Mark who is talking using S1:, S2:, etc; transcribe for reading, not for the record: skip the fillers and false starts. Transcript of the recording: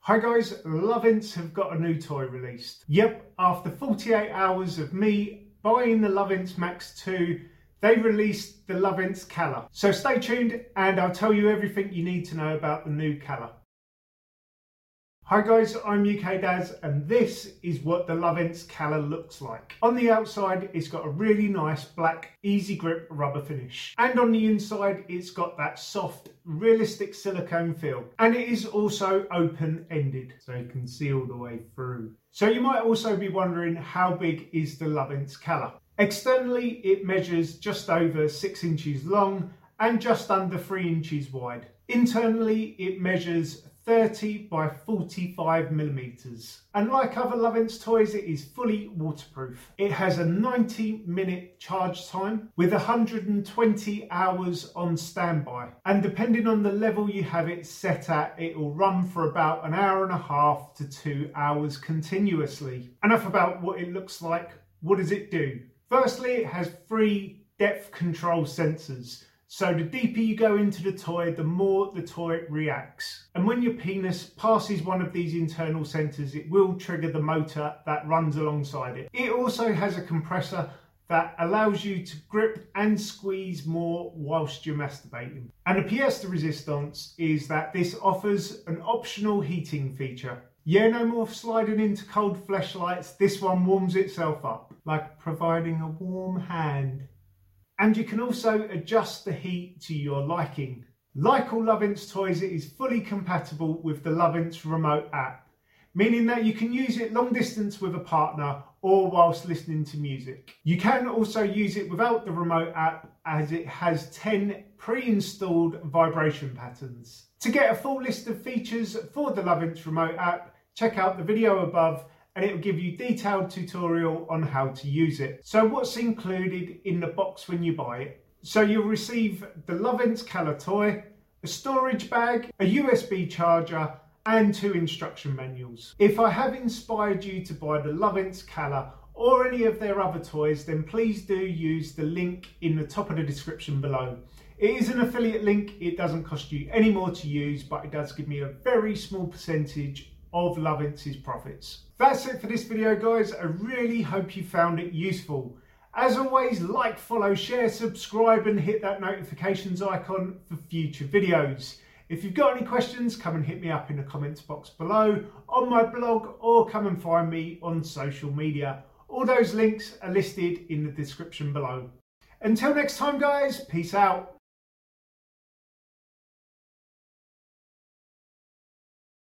S1: Hi guys, Lovints have got a new toy released. Yep, after 48 hours of me buying the Lovints Max 2, they released the Lovints Kala. So stay tuned and I'll tell you everything you need to know about the new Kala. Hi guys, I'm UK Daz and this is what the Lovints Kala looks like. On the outside it's got a really nice black easy grip rubber finish, and on the inside it's got that soft realistic silicone feel, and it is also open-ended so you can see all the way through. So you might also be wondering, how big is the Lovints Kala? Externally it measures just over 6 inches long and just under 3 inches wide. Internally it measures 30 by 45 millimeters. And like other Lovints toys, it is fully waterproof. It has a 90-minute charge time with 120 hours on standby. And depending on the level you have it set at, it will run for about an hour and a half to 2 hours continuously. Enough about what it looks like. What does it do? Firstly, it has 3 depth control sensors. So the deeper you go into the toy, the more the toy reacts. And when your penis passes one of these internal sensors, it will trigger the motor that runs alongside it. It also has a compressor that allows you to grip and squeeze more whilst you're masturbating. And the pièce de résistance is that this offers an optional heating feature. Yeah, no more sliding into cold fleshlights. This one warms itself up, like providing a warm hand. And you can also adjust the heat to your liking. Like all Lovints toys, it is fully compatible with the Lovints remote app, meaning that you can use it long distance with a partner or whilst listening to music. You can also use it without the remote app, as it has 10 pre-installed vibration patterns. To get a full list of features for the Lovints remote app, check out the video above, and it will give you a detailed tutorial on how to use it. So what's included in the box when you buy it? So you'll receive the Lovints Kala toy, a storage bag, a USB charger, and 2 instruction manuals. If I have inspired you to buy the Lovints Kala or any of their other toys, then please do use the link in the top of the description below. It is an affiliate link, it doesn't cost you any more to use, but it does give me a very small percentage of Lovints' profits. That's it for this video guys. I really hope you found it useful. As always, like, follow, share, subscribe and hit that notifications icon for future videos. If you've got any questions, come and hit me up in the comments box below, on my blog, or come and find me on social media. All those links are listed in the description below. Until next time guys, peace out.